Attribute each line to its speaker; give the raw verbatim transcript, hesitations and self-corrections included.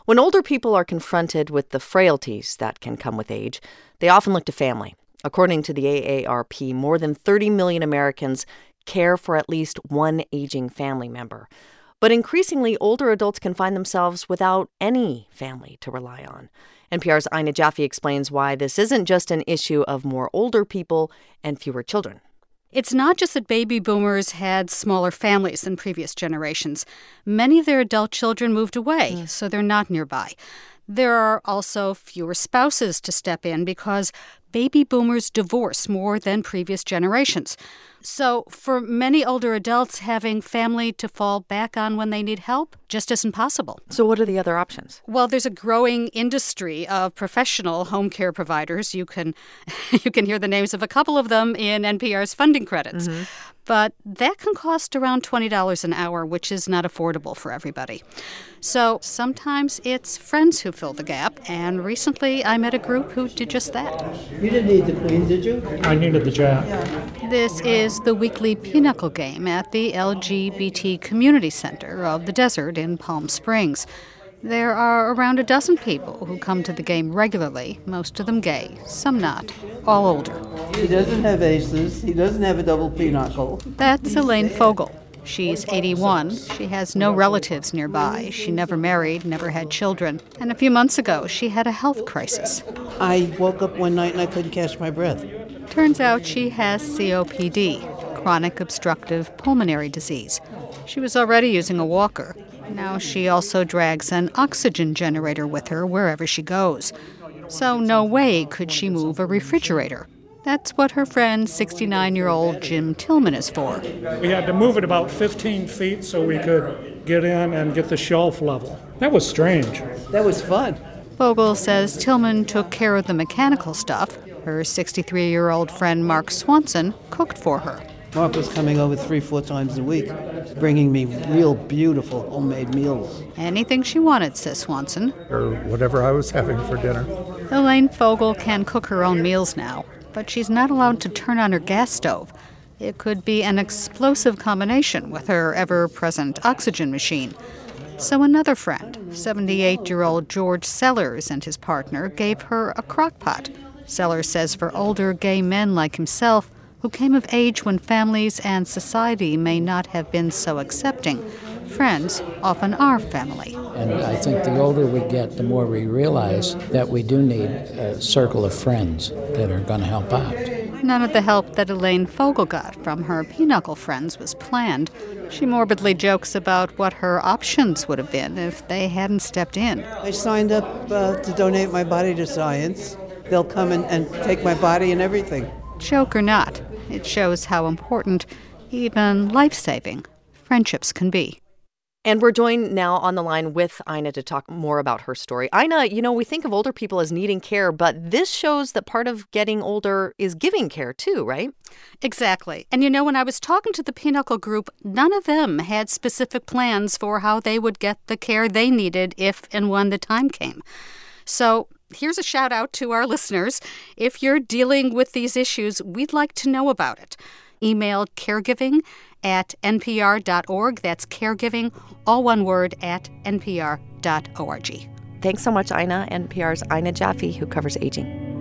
Speaker 1: When older people are confronted with the frailties that can come with age, they often look to family. According to the A A R P, more than thirty million Americans care for at least one aging family member. But increasingly, older adults can find themselves without any family to rely on. N P R's Ina Jaffe explains why this isn't just an issue of more older people and fewer children.
Speaker 2: It's not just that baby boomers had smaller families than previous generations. Many of their adult children moved away, mm. so they're not nearby. There are also fewer spouses to step in because baby boomers divorce more than previous generations. So for many older adults, having family to fall back on when they need help just isn't possible.
Speaker 1: So what are the other options?
Speaker 2: Well, there's a growing industry of professional home care providers. You can you can hear the names of a couple of them in N P R's funding credits. Mm-hmm. But that can cost around twenty dollars an hour, which is not affordable for everybody. So sometimes it's friends who fill the gap, and recently I met a group who did just that.
Speaker 3: You didn't need the queen, did you?
Speaker 4: I needed the jab.
Speaker 2: This is the weekly pinochle game at the L G B T Community Center of the Desert in Palm Springs. There are around a dozen people who come to the game regularly, most of them gay, some not, all older.
Speaker 3: He doesn't have aces. He doesn't have a double pinochle.
Speaker 2: That's Elaine Fogel. She's eighty-one. She has no relatives nearby. She never married, never had children. And a few months ago, she had a health crisis.
Speaker 3: I woke up one night and I couldn't catch my breath.
Speaker 2: Turns out she has C O P D, chronic obstructive pulmonary disease. She was already using a walker. Now she also drags an oxygen generator with her wherever she goes. So no way could she move a refrigerator. That's what her friend, sixty-nine-year-old Jim Tillman, is for.
Speaker 4: We had to move it about fifteen feet so we could get in and get the shelf level. That was strange.
Speaker 3: That was fun.
Speaker 2: Fogel says Tillman took care of the mechanical stuff. Her sixty-three-year-old friend Mark Swanson cooked for her.
Speaker 3: Mark was coming over three, four times a week, bringing me real beautiful homemade meals.
Speaker 2: Anything she wanted, says Swanson.
Speaker 5: Or whatever I was having for dinner.
Speaker 2: Elaine Fogel can cook her own meals now, but she's not allowed to turn on her gas stove. It could be an explosive combination with her ever-present oxygen machine. So another friend, seventy-eight-year-old George Sellers, and his partner gave her a crock pot. Sellers says for older gay men like himself, who came of age when families and society may not have been so accepting, friends often are family.
Speaker 6: And I think the older we get, the more we realize that we do need a circle of friends that are going to help out.
Speaker 2: None of the help that Elaine Fogel got from her pinochle friends was planned. She morbidly jokes about what her options would have been if they hadn't stepped in.
Speaker 3: I signed up uh, to donate my body to science. They'll come and, and take my body and everything.
Speaker 2: Joke or not, it shows how important, even life-saving, friendships can be.
Speaker 1: And we're joined now on the line with Ina to talk more about her story. Ina, you know, we think of older people as needing care, but this shows that part of getting older is giving care too, right?
Speaker 2: Exactly. And you know, when I was talking to the Pinochle group, none of them had specific plans for how they would get the care they needed if and when the time came. So here's a shout out to our listeners. If you're dealing with these issues, we'd like to know about it. Email caregiving at n p r dot org. That's caregiving, all one word, at n p r dot org.
Speaker 1: Thanks so much, Ina. N P R's Ina Jaffe, who covers aging.